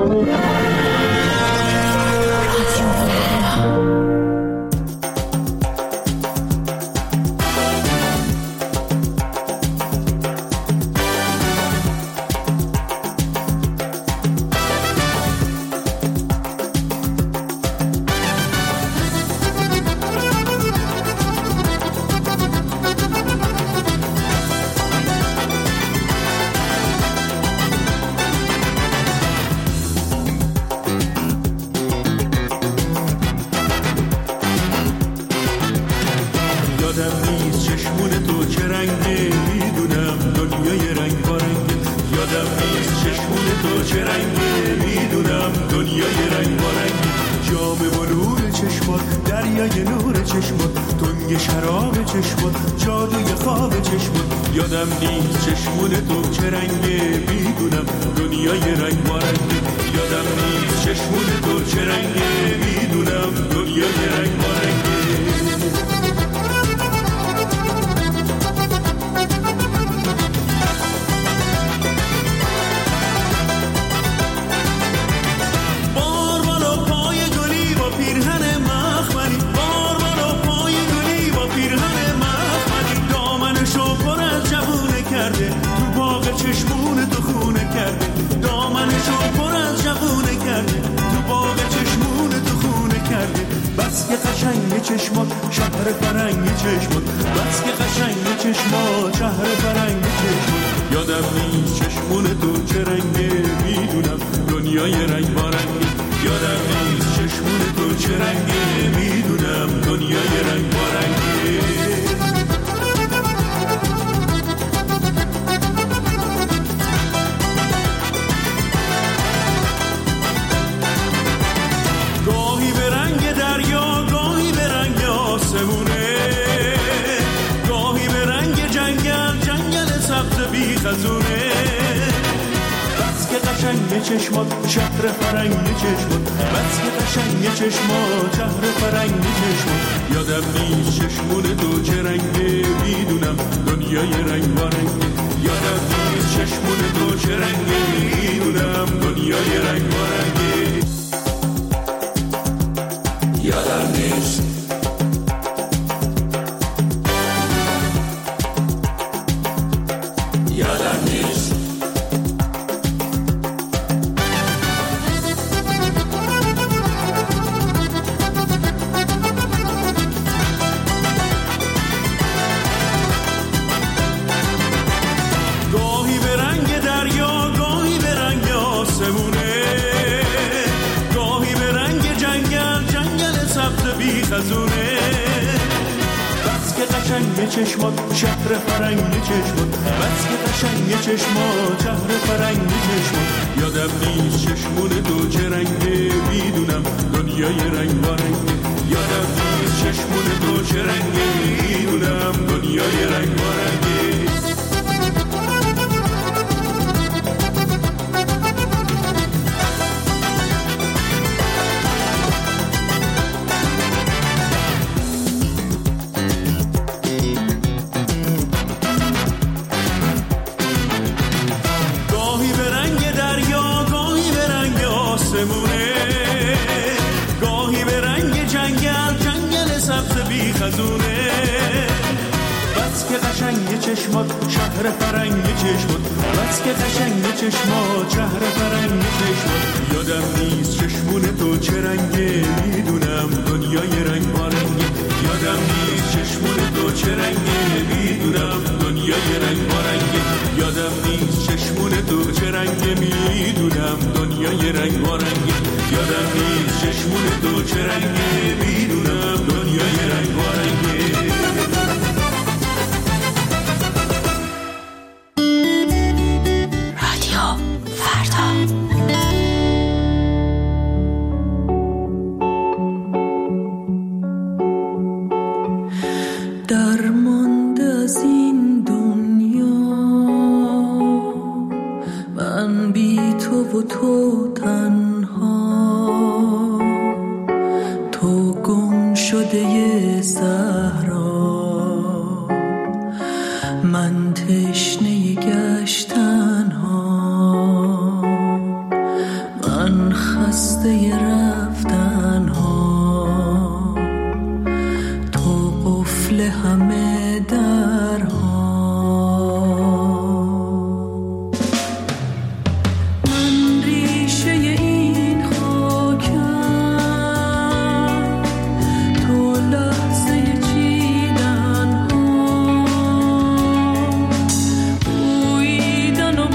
من من خسته رفتن ها، تو قفل همه درها. من ریشه این خاکم، تو لحظه چیدن ها، بوییدن و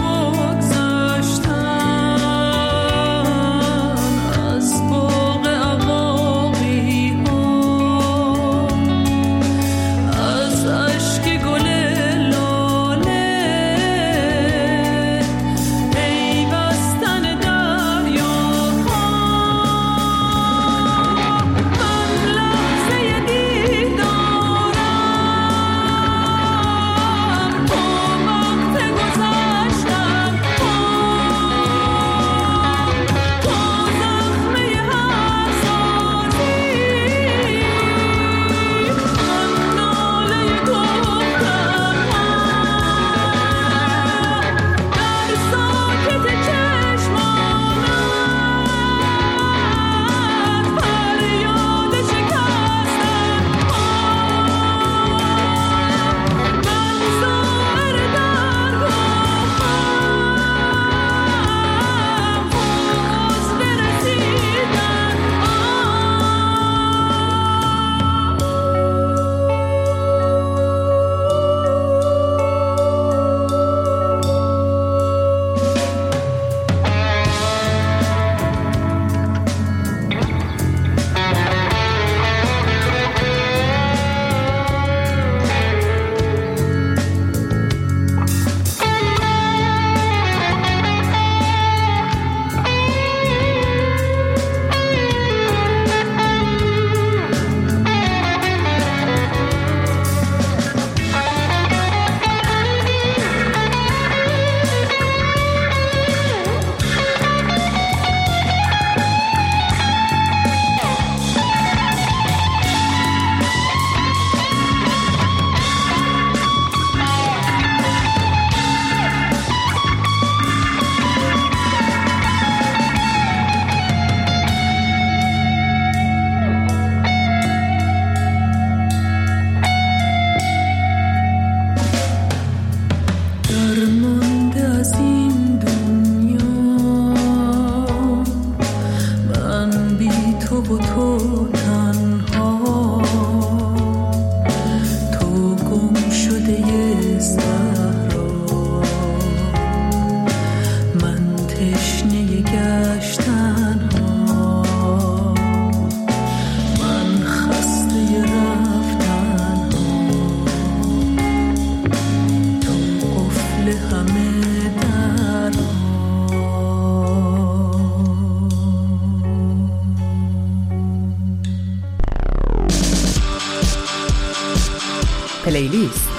پلیلیست.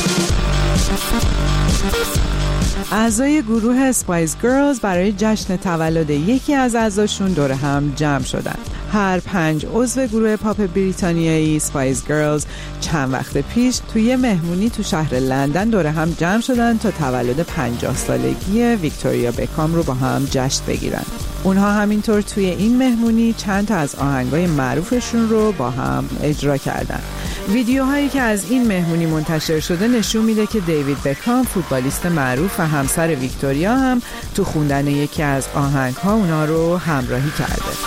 اعضای گروه اسپایس گرلز برای جشن تولد یکی از اعضاشون دور هم جمع شدن. هر 5 عضو گروه پاپ بریتانیایی اسپایس گرلز چند وقت پیش توی مهمونی تو شهر لندن دور هم جمع شدن تا تولد 50 سالگی ویکتوریا بکام رو با هم جشن بگیرن. اونها همینطور توی این مهمونی چند تا از آهنگای معروفشون رو با هم اجرا کردن. ویدیوهایی که از این مهمونی منتشر شده نشون میده که دیوید بکام، فوتبالیست معروف و همسر ویکتوریا، هم تو خوندن یکی از آهنگ‌ها اونا رو همراهی کرده.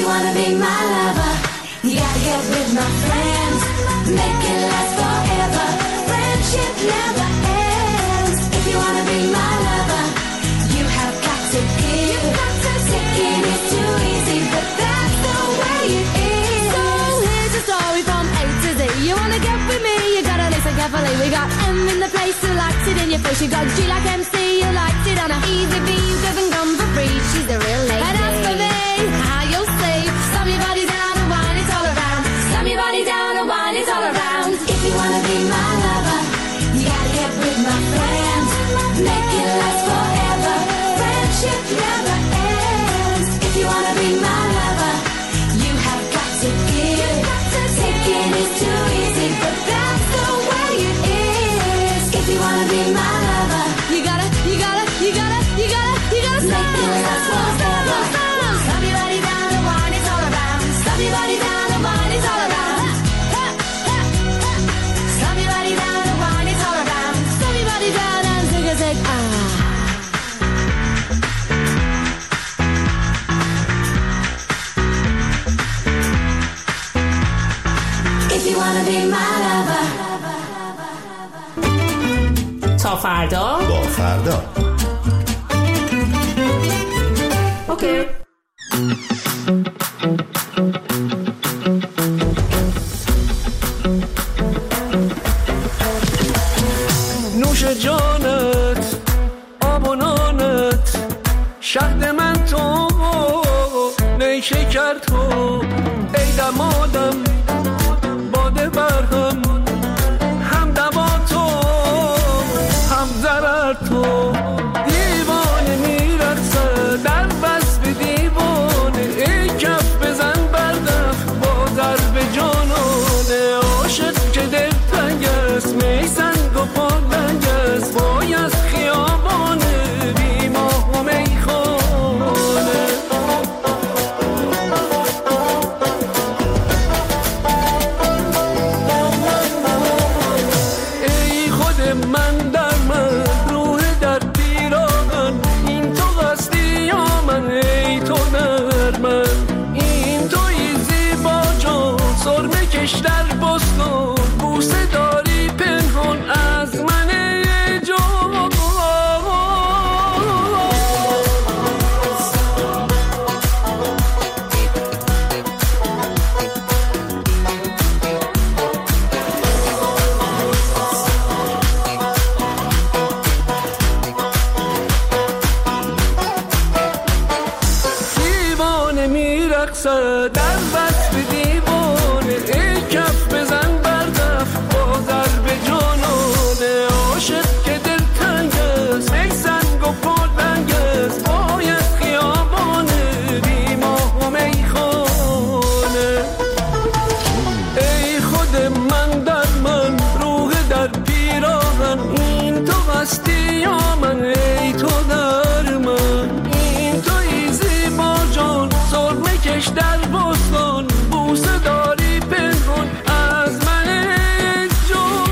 wanna be my lover, you gotta get with my friends, make it last forever. Friendship never ends. If you wanna be my lover, you have got to give. Taking is too easy, but that's the way it is. So here's a story from A to Z. You wanna get with me, you gotta listen carefully. We got M in the place who likes it in your face. You got G like MC, you liked it on a easy B. You give and come for free, she's the real lady. And as for me, how you'll see, slam your body down and wine it all around. Slam your body down and wine it all around. If you wanna be my lover, you gotta get with my friends, make it last forever. Friendship never ends. If you wanna be my lover, you have got to give. Taking is too easy, but that's the way it is. If you wanna be my lover, you gotta make it last forever. Stop your body down and wine it all around. Stop your body down and wine it all around. Stop your body down and wine it all around. Stop your body down and zig a zig If you wanna be my lover. تا فردا با فردا. اوکی. نوش جانت آب و نانت شهد من تو نیشکر تو ای دمادم باده برهم هم دوا تو هم ضرر تو دیوانه میرقصه در وصف دیوانه ای کف بزن بردف با ضرب جانانه عاشق که دل تنگ است میسنگ و پالنگ است وای از خیابانه بی ماه و میخانه ای خود من در من روح در پیراهن این تو هستی یا من ای تو در من این توی زیبا جان سرمه کش در بستان بوسه داری پنهان از من ای جان دیوانه میرقصه در وصف دیوانه ای کف بزن بردف با ضرب جانانه عاشق که دل تنگ است ای سنگ و پالنگ است باید خیابانه بی ماه و میخانه ای خود من در من روح در پیراهن این تو هستی یا من ای تو در من این توی زیبا جان سرمه کش در بستان بوسه داری پنهان از من ای جان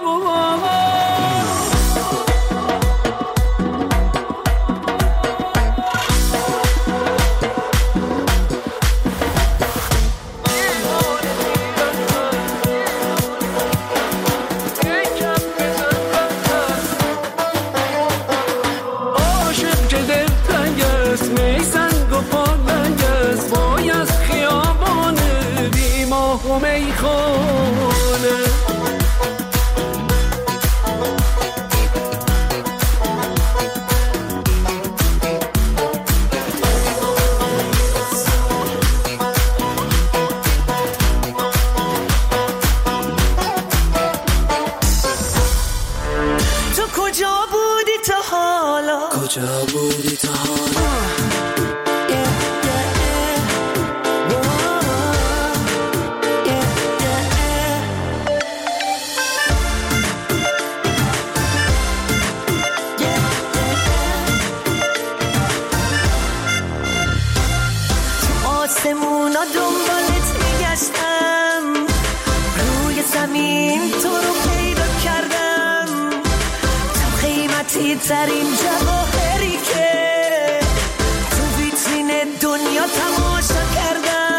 عاشق که دل تنگ است میسنگ و پالنگ است وای از خیابانه بی ماه و میخانه تو کجا بودی تا حالا؟ کجا بودی تا حالا تو آسمونا دنبالت میگشتم روی زمین تو رو پیدا کردم تو قیمتی ترین جواهری که تو ویترین دنیا تماشا کردم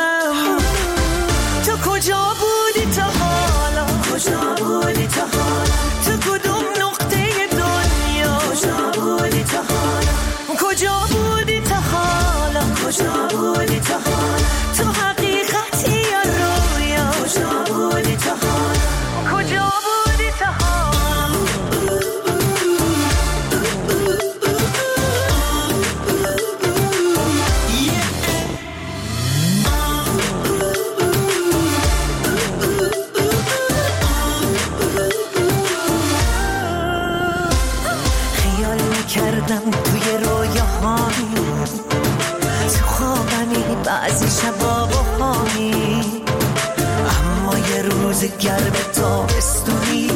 بعضی شبا بهاری، اما یه روز گرم تابستونی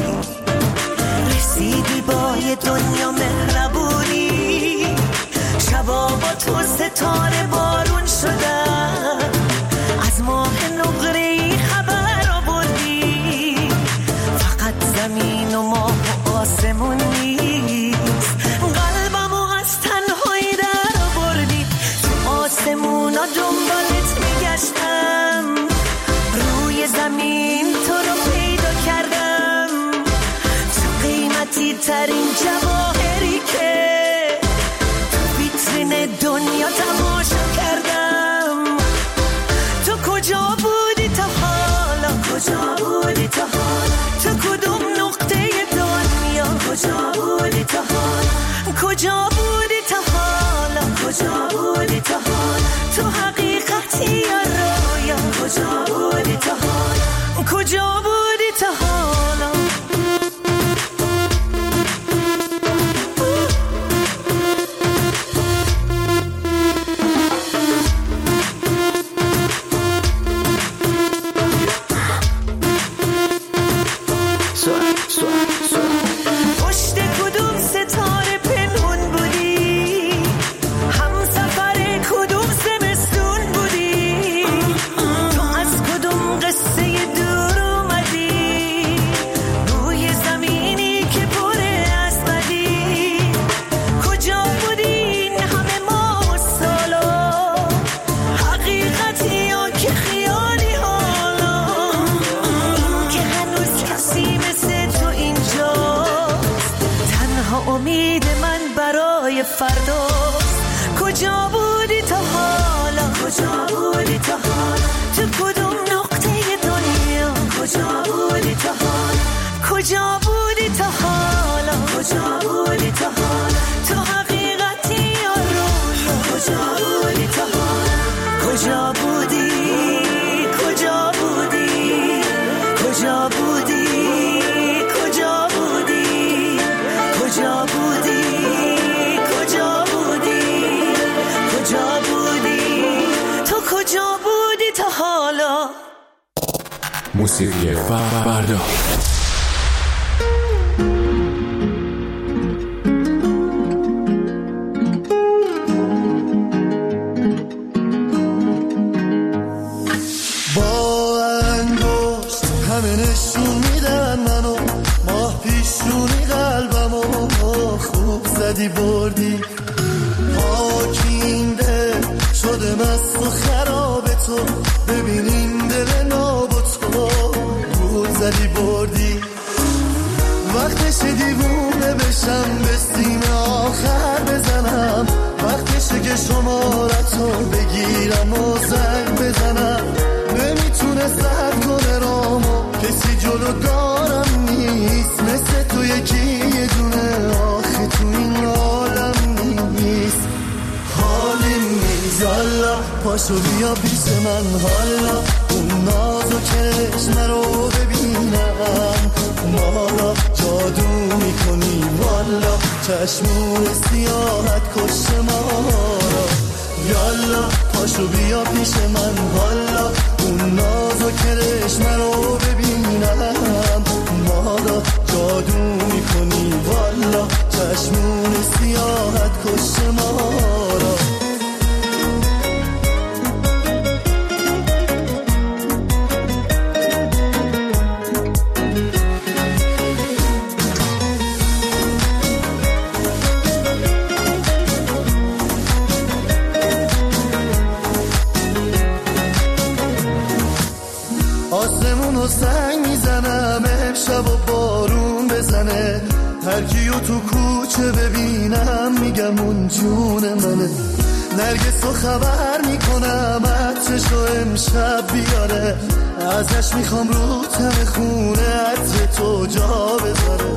رسیدی با یه دنیا مهربونی. شبا با تو ستاره بارون شدن، از ماه نقره‌ای خبر آوردی. فقط زمین و ماه و آسمون نیست، قلبمو از تنهایی در آوردی. تو آسمونا دنبالت میگشتم، روی زمین تو رو پیدا کردم. تو قیمتی ترین جواهری که تو ویترین دنیا تماشا کردم. تو کجا بودی تا حالا؟ کجا بودی تا حالا؟ تو کدوم نقطه دنیا؟ کجا بودی تا حالا؟ کجا بودی تا حالا؟ کجا بودی تا حالا؟ تو حقیقتی یا رویا؟ کجا بودی تا حالا؟ کجا بودی تا حالا؟ پشت کدوم ستاره پنهون بودی؟ همسفر کدوم زمستون بودی؟ تو از کدوم قصه دور اومدی؟ روی زمینی که پر از بدی. کجا بودی این همه ماه و سالا؟ حقیقتی یا که خیالی حالا؟ این که هنوز کسی مثل تو اینجاست، تنها امید من برای فرداست. کجا بودی تا حالا؟ کجا بودی تا حالا؟ تو کدوم نقطه دنیا؟ کجا بودی تا حالا؟ کجا بودی تا حالا؟ کجا بودی تا حالا؟ تو حقیقتی یا رویا؟ کجا بودی تا حالا؟ کجا بودی؟ کجا بودی؟ کجا بودی؟ کجا بودی؟ کجا بودی؟ کجا بودی؟ کجا بودی؟ تو کجا بودی تا حالا؟ موسیقی فردا. با انگشت همه نشون میدن منو، ماه پیشونی قلبمو خوب زدی بردی. پاکین دل شده مست و خراب تو، ببینین دل ناب و تو گول زدی بردی. وقتشه دیوونه بشم، به سینه آخر بزنم. وقتشه که شمارتو بگیرم و زنگ بزنم. نمیتونه سرد کنه رامو، کسی جلو دارم نیست مثل تو یکی یه دونه. آخه تو این عالم نیست، حالیم نیست. یالا پاشو بیا پیش من، حالا اون ناز و چشم رو ببینم. مالا جادو میکنی والا، چشمون سیاحت کش ما را. یالا پاشو بیا پیش من، حالا اون ناز و کرشم رو ببینم. مالا جادو میکنی والا، چشمون سیاحت کش ما را. آسمونو سنگ میزنم امشب و بارون بزنه. هر کیو تو کوچه ببینم میگم اون جون منه. نرگسو خبر میکنم عطرشو امشب بیاره. ازش میخوام رو تم خونه عطر تو جا بذاره.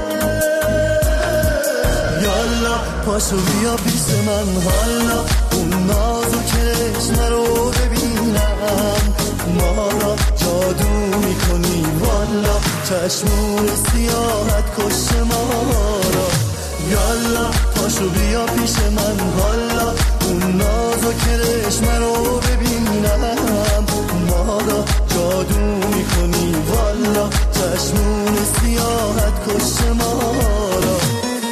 یالا پاشو بیا پیش من، حالا اون ناز و چشم رو ببینم. مالا جادو میکنی والا، چشمون سیاحت کش ما را. یالا پاشو بیا پیش من، حالا اون ناز و کرشم رو ببین. چشمون سیاحت کشت ما را.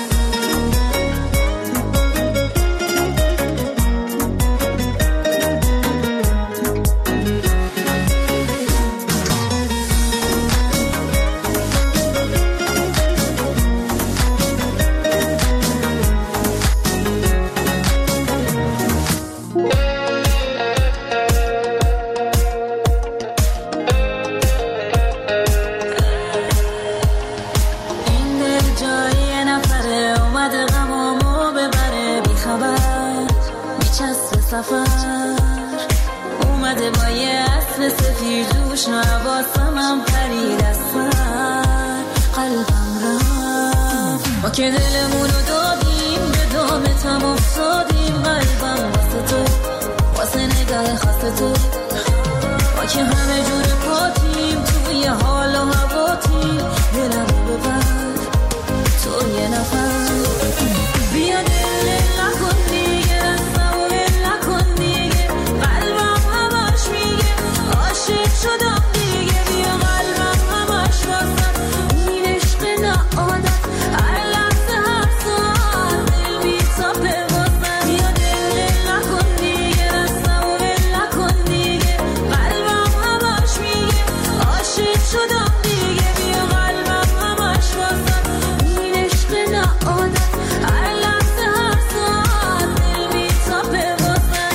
اومده با یه اسب سفید دوش نواسمم پرید از سر قلبم رفت ما که دلمونو دادیم به دامتم افتادیم قلبم واسه تو واسه نگاه خاص تو ما که همه جور پاتیم توی حال و هواتیم دلمو ببر تو یه نفر بیا دل نکن دیگه رستم و ول نکن دیگه قلبم همش میگه عاشق شدم دیگه بیا قلبم همش واسم این عشق نه عادت هر لحظه هر ساعت دل میتاپه واسم بیا دل نکن دیگه رستم و ول نکن دیگه قلبم همش میگه عاشق شدم دیگه بیا قلبم همش واسم این عشق نه عادت هر لحظه هر ساعت دل میتاپه واسم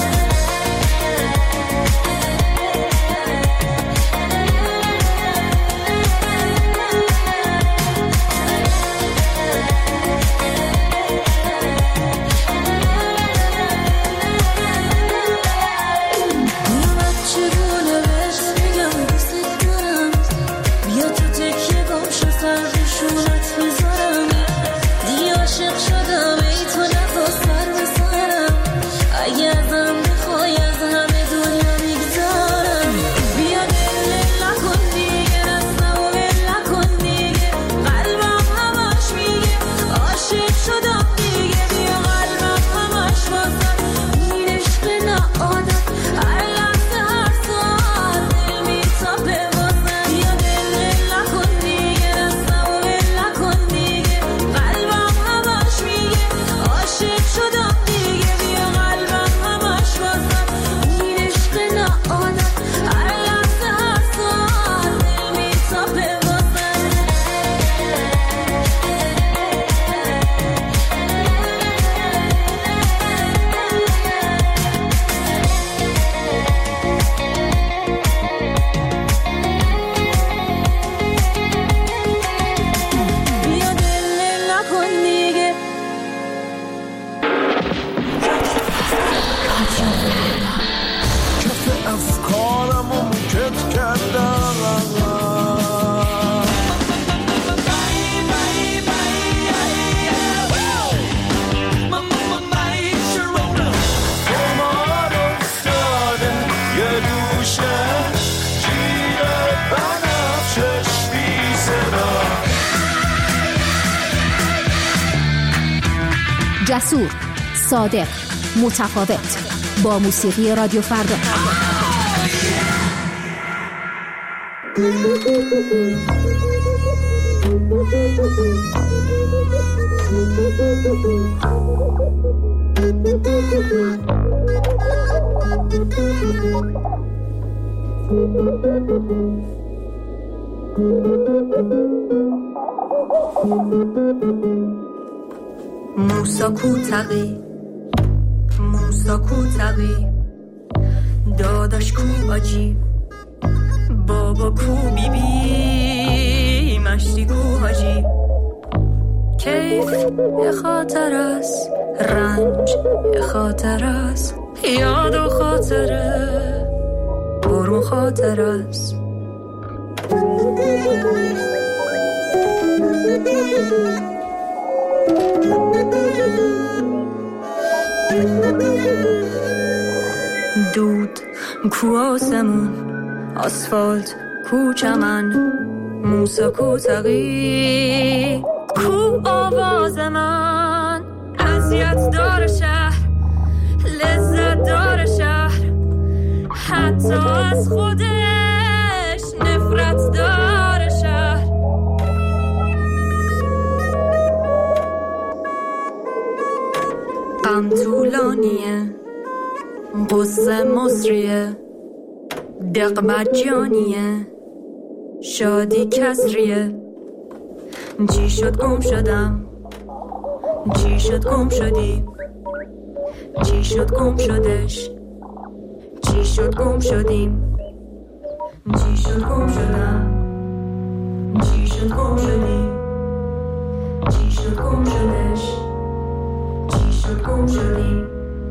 میامد چگونه بهش بگم دوست دارم بیا تو تکیه گم شو سر روشونت بذارم دیگه عاشق شدم ای تو نخوا سر بسارم اگه ازم بخوای از همه دنیا میگذارم بیا دل نکن دیگه رستم و ول نکن دیگه قلبم همش میگه عاشق شدم دیگه بیا قلبم همش واسم این عشق نه عادت هر لحظه هر ساعت دل میتاپه واسم بیا دل نکن دیگه رستم و ول نکن دیگه قلبم همش میگه عاشق شدم دیگه بیا قلبم همش واسم این عشق نه عادت هر لحظه هر ساعت دل میتاپه واسم بیا دل نکن دیگه کف افکارمو موکت کردم قمار افتادن یه دوشه جیر بنفشش بی صدا جسور، صادق، متفاوت با موسیقی رادیو فردا. موسا کوتقی داداش کو آجی بابا کو بیبی مشتی کو حاجی کیف یه خاطر است رنج یه خاطر است یاد و خاطره برون خاطر است دود کو آسمون آسفالت کو چمن موسا کو تقی کو آواز من اذیت دار شهر لذت دار شهر حتی از خودش نفرت دار شهر روزم طولانیه، قصه مصریه، دق مجانیه، شادی کسریه. چی شد گم شدم، چی شد گم شدی، چی شد گم شدش، چی شد گم شدیم، چی شد گم شدم، چی شد گم شدی، چی شد گم شدش، چی شد گم شدیم.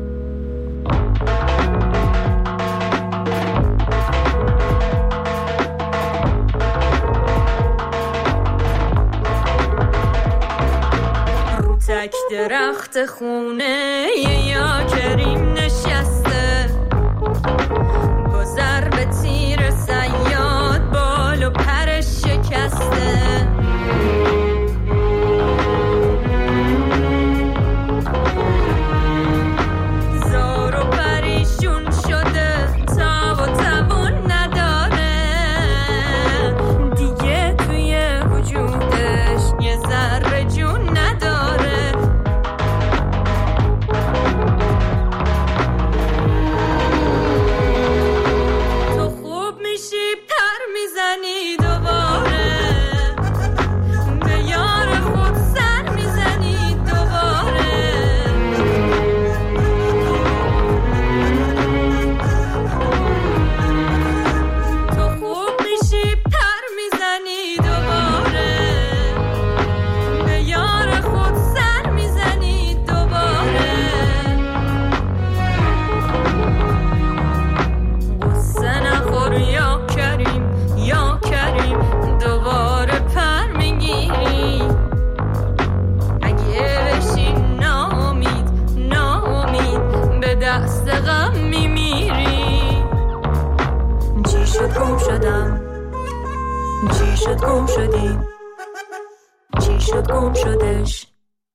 رو تک درخت خونه یا کریم نشسته، گذر به تیر صیاد بال و پرش شکسته. زار و پریشون شده، تاب و توان نداره دیگه، توی وجودش یه ذره جون نداره. تو خوب میشی پر میزنی دوباره، به یار خود سر میزنی دوباره. تو خوب میشی پر میزنی دوباره، به یار خود سر میزنی دوباره. قصه نخور یا کریم، یا کریم، دوباره پر میگیری. اگه بشی ناامید، ناامید، به دست غم میمیری. چی شد گم شدم، چی شد گم شدی، چی شد گم شدش.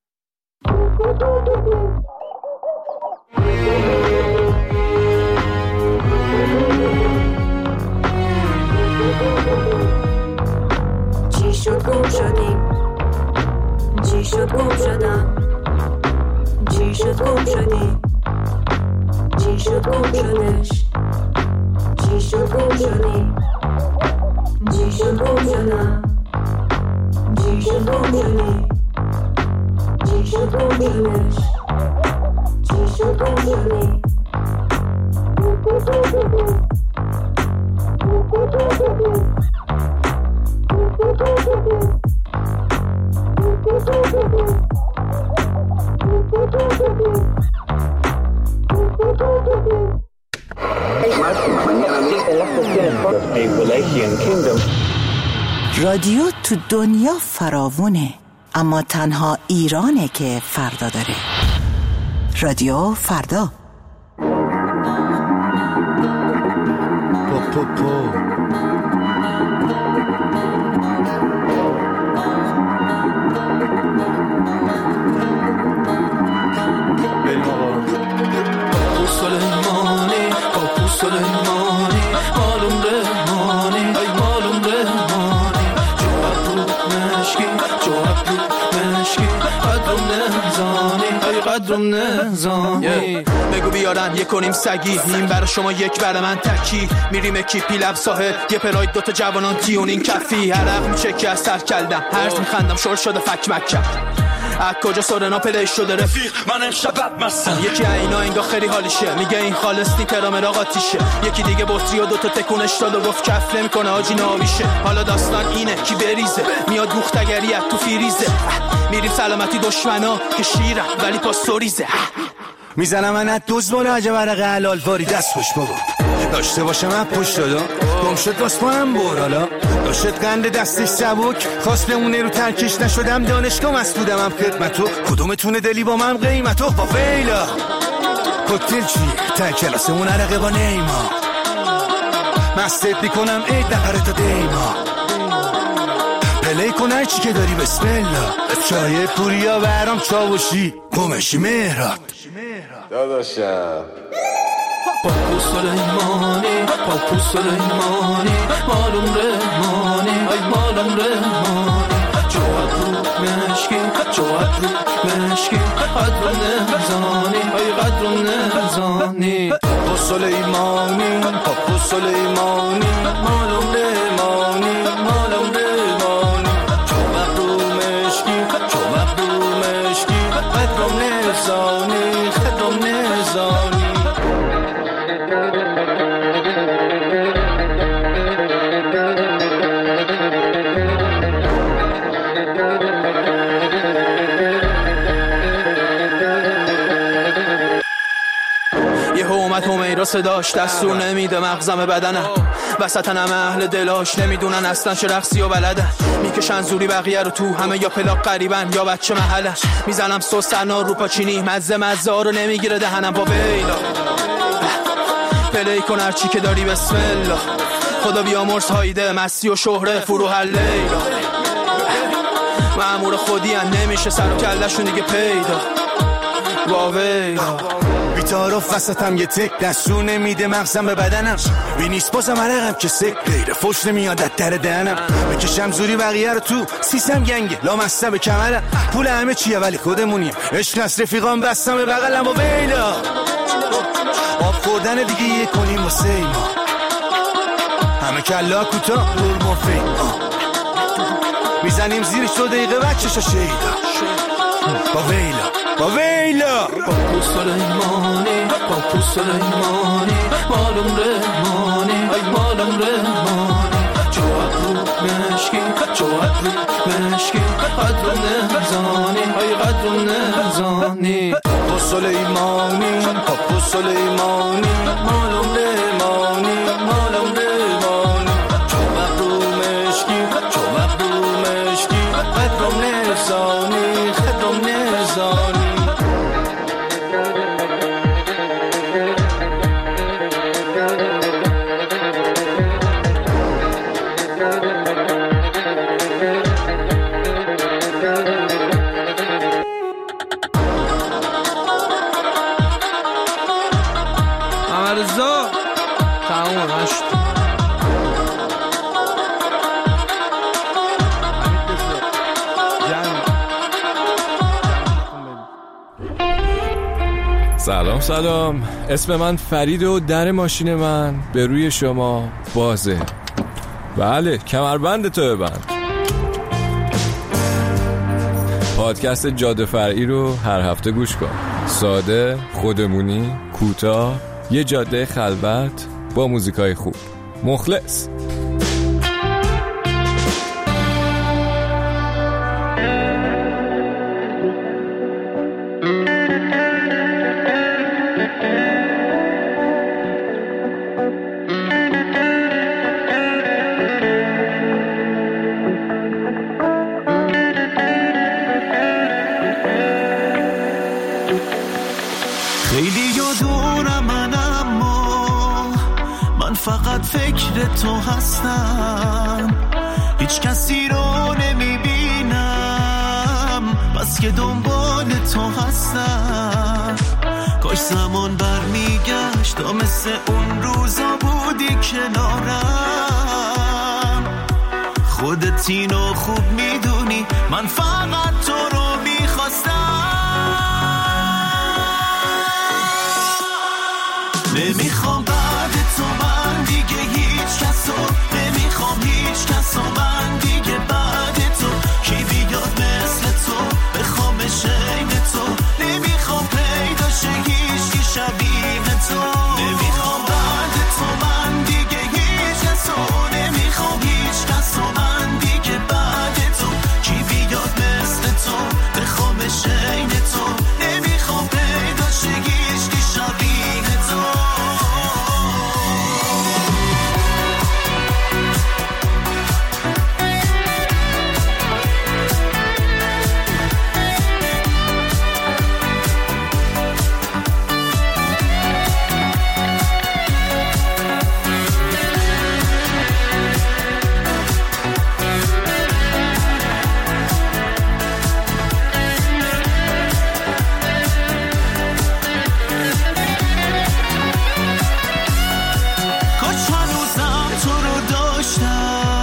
چی شد گم شدیم، چی شد گم شدم، چی شد گم شدی، چی شد گم شدش، چی شد گم شدی، چی شد گم شدم، چی شد گم شدی، چی شد گم شدش، چی شد گم شدی. رادیو تو دنیا فراوونه، اما تنها ایرانه که فردا داره. رادیو فردا. سلیمانی، پاپو سلیمانی، معلوم رحمانی، ای معلوم رحمانی. جو ابرو مشکی، جو ابرو مشکی، قدرم نهزانی، ای قدرم نهزانی. بگو بیارن یک کنیم سگی، این برای شما یک برای من تکی. میریم اکیپی لب ساحل، یه پراید دوتا جوانان تیونین کفی. عرق میچکی از سر کلدم، هرز میخندم شور شده فک مکم. از کجا سورنا پلی شده رفیق، من امشب بدمستم. یکی اینا انگار خیلی حالیشه، میگه این خالص نیت رامرا قاطیشه. یکی دیگه بطری و دوتا تکونش داد و گفت کف نمیکنه آجی نامیشه. حالا داستان اینه کی بریزه، میاد دوختگریت تو فیریزه. میریم سلامتی دشمنا که شیرم ولی پا سوریزه. میزنم من از دوزبانه عجب عرق حلال واری دست پشت بابا. داشته باشه من پشت دادم، گم شد باز پا هم برالا. داشت قند دستش سبک، خواست بمونه رو ترکش. نشدم دانشگاه مسئولم هم خدمتو. کدومتونه دلی با من قیمتو؟ با فیلا کوکتل چیه تا کلاسمون عرقه با نیما. مستت میکنم ای دقره تا دیما. پلی کن هر چی که داری بسم الله. چای پوریا برام چاوشی گمشی مهرات داداشم. پاپو سلیمانی، پاپو سلیمانی، معلوم رحمانی، ای معلوم رحمانی. جو ابرو مشکی، جو ابرو مشکی قدر نزانی ای قدر نزانی پاپو سلیمانی پاپو سلیمانی مالم لیمانی مالم لیمانی چو مقدو مشکی چو مقدو مشکی قدرم نزانی قدرم نزانی اومد رو صداش دستور نمیده مغزم بدنم وسطنم اهل دلاش نمیدونن اصلا چه رقصی و بلدن میکشن زوری بقیه رو تو همه یا پلاک قریبن یا بچه محلن میزنم سوسنا رو پاچینی مزه ها رو نمیگیره دهنم با بیلا پلی کن هرچی که داری بسم الله خدا بیامرز هایده مستی و شهره فروح لیلا مأمور خودی نمیشه سر و کلشون دیگه پیدا با ویلا بیتارف وسطم یه تک دستور نمیده مغزم به بدنم بی نیست بازم عرقم که سک غیر فوش نمیاد از در دهنم بکشم زوری بقیه رو تو سیسم گنگه لامسته به کمرم پول همه چیه ولی خودمونیم عشق نست رفیقان بستم به بغلم با بیلا آب خوردن دیگه یه کنیم و سیما همه کلا کوتا نور مفید میزنیم زیرش 2 دقیقه بچشا شیدا با ویلا با ویلا پاپو سلیمانی پاپو سلیمانی مالم رحمانی ای مالم رحمانی چو ابرو مشکی چو ابرو مشکی قدر نزانی ای قدر نزانی پاپو سلیمانی پاپو سلیمانی مالم رحمانی مالم رحمانی چو ابرو مشکی چو ابرو مشکی قدرم نزانی قدرم نزانی سلام اسم من فرید و در ماشین من به روی شما بازه. بله کمربند تو ببند. پادکست جاده فرعی رو هر هفته گوش کن. ساده، خودمونی، کوتاه، یه جاده خلوت با موزیکای خوب. مخلص. خیلی دورم من اما من فقط فکر تو هستم هیچ کسی رو نمیبینم بس که دنبال تو هستم کاش زمان برمیگشت تا مثل اون روزا بودی کنارم خودت اینو خوب میدونی من فقط تو رو میخواستم نمیخوام بعد تو من دیگه هیچ کسو نمیخوام هیچ کسو من دیگه بعد تو کی بیاد مثل تو بخوام شین تو نمیخوام پیدا شه هیچ کی شبیه تو نمیخوام بعد تو من دیگه هیچ کسو نمیخوام هیچ کسو من دیگه بعد تو کی بیاد مثل تو بخوام شین تو نمیخوام پیدا شه هیچ کی شبیه تو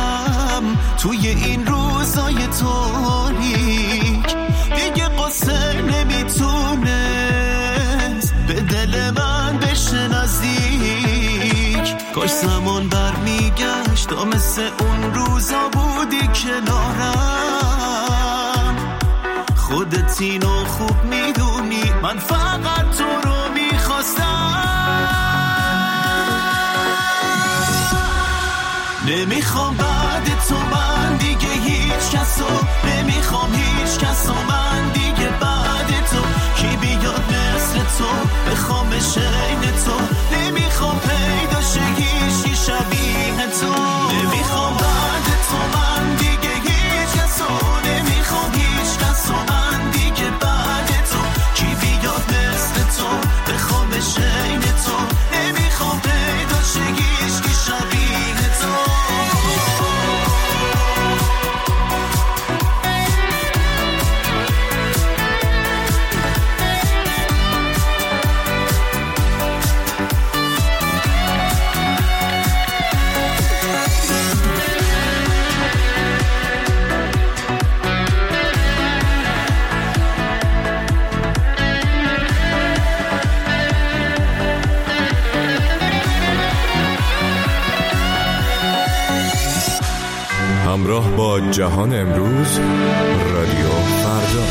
توی این روزای تاریک دیگه قصه کاش زمان برمیگشت تا مثل اون روزا بودی کنارم. خودت اینو خوب میدونی من فقط تو رو میخواستم. نمیخوام بعد تو من دیگه هیچ کسو، نمیخوام هیچ کسو من دیگه بعد تو. کی بیاد مثل تو بخوام عین تو، نمیخوام پیدا شه هیچی شبیه تو. نمیخوام بعد تو من دیگه هیچ کسو، نمیخوام هیچ کسو من دیگه بعد تو. کی بیاد مثل تو بخوام عین تو، نمیخوام پیدا شه هیچی شبیه تو. همراه با جهان امروز، رادیو فردا.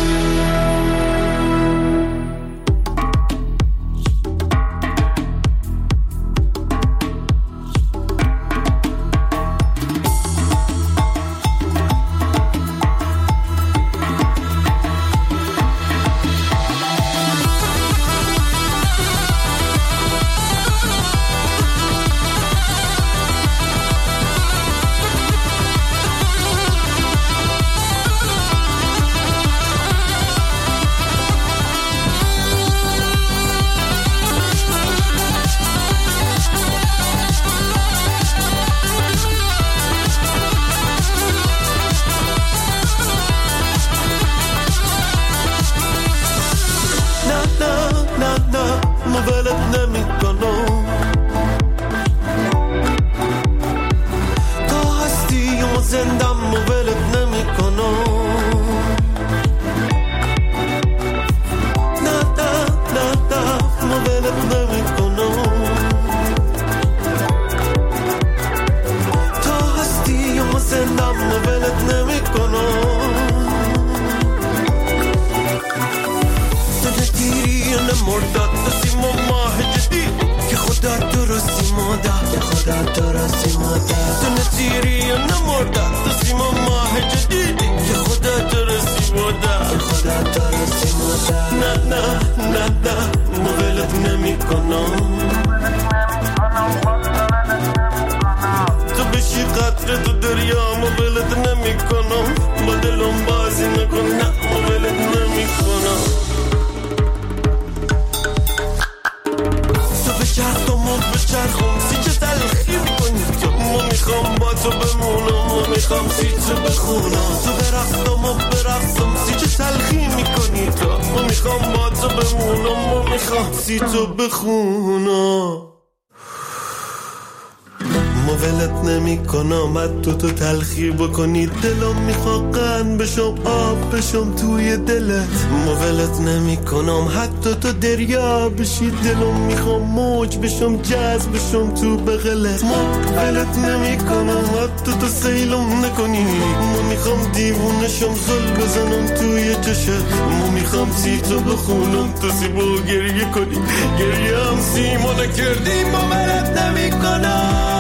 تو تلخی بکنی دلم میخواد قند بشم آب بشم توی دلت. ولت نمی کنم حتی تو دریا بشی دلم میخوام موج بشم جذب بشم تو بغلت. ولت نمی کنم حتی تو سیلم نکنی. میخوام دیوونشم زل بزنم توی چشت. میخوام سی تو بخونم تو سیبو گریه کنی گریه هم سیمو نکردی. ولت نمی کنم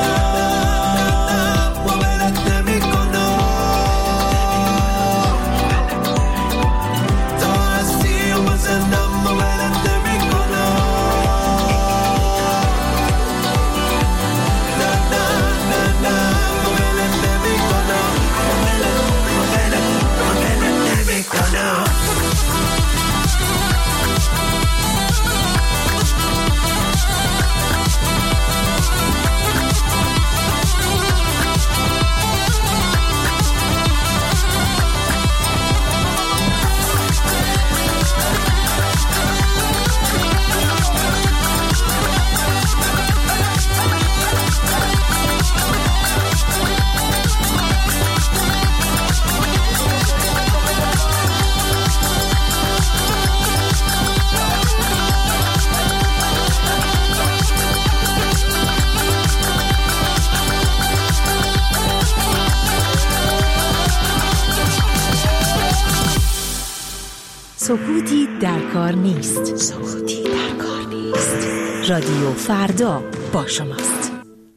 سکوتی در کار نیست. سکوتی در کار نیست. رادیو فردا با شماست.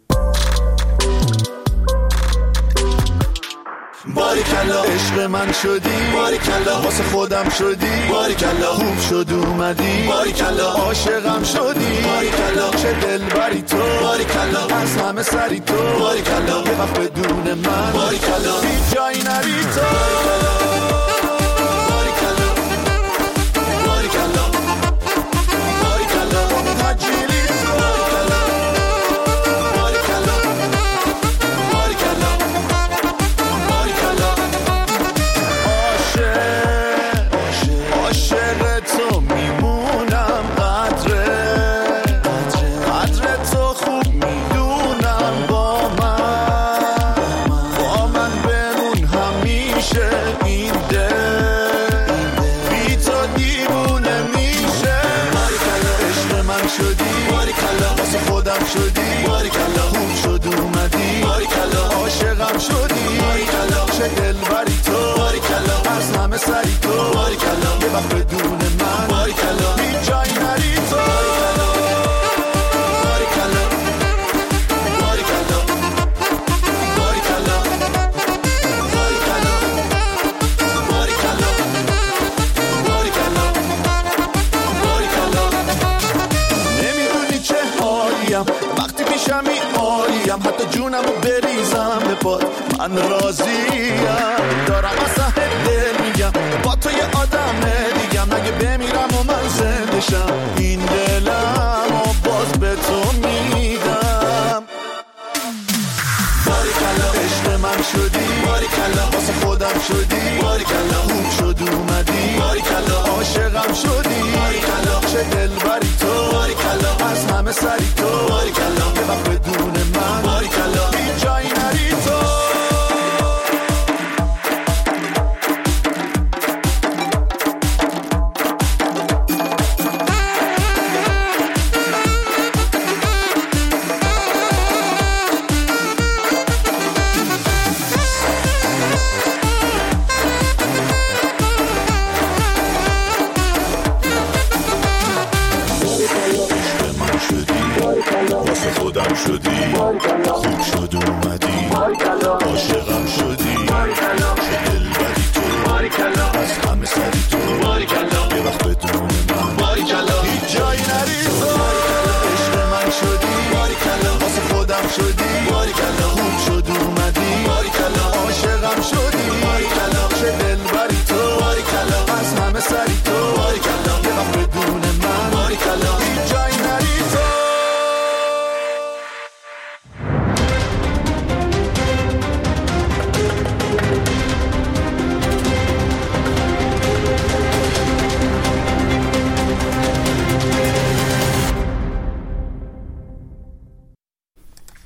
باریکلا عشق من شدی، باریکلا واسه خودم شدی، باریکلا خوب شد اومدی، باریکلا عاشقم شدی، باریکلا چه دلبری تو، باریکلا از همه سری تو، باریکلا یه وقت بدون من، باریکلا هیچ جایی نری تو، باریکلا باریکلا باریکلا تجلی تو، باریکلا باریکلا باریکلا عاشق تو میمونم، قدر تو خوب میدونم، با من بمون همیشه، این دل بی تو دیوونه میشه، باریکلا عشق من شدی، باریکلا واسه خودم شدی، باریکلا خوب شد اومدی، باریکلا عاشقم شدی، باریکلا چه دلبری تو، باریکلا از همه سری تو، باریکلا یه وقت بدون من، باریکلا هیچ جایی نری تو، باریکلا باریکلا باریکلا باریکلا باریکلا باریکلا باریکلا نمیدونی چه حالیم وقتی پیشمی عالیم، حتی جونمو بریزم به پات من راضیم، دارم اصلا دل میگم با تو یه آدم دیگم، اگه بمیرم و من زنده شم این دلم و باز به تو میدم، باریکلا عشق من شدی، باریکلا واسه خودم شدی، باریکلا خوب شد اومدی، باریکلا عاشقم شدی، باریکلا چه دلبری تو، باریکلا از همه سری تو، باریکلا یه وقت بدون من، باریکلا هیچ جایی نری تو، واسه خودم شدی، خوب شد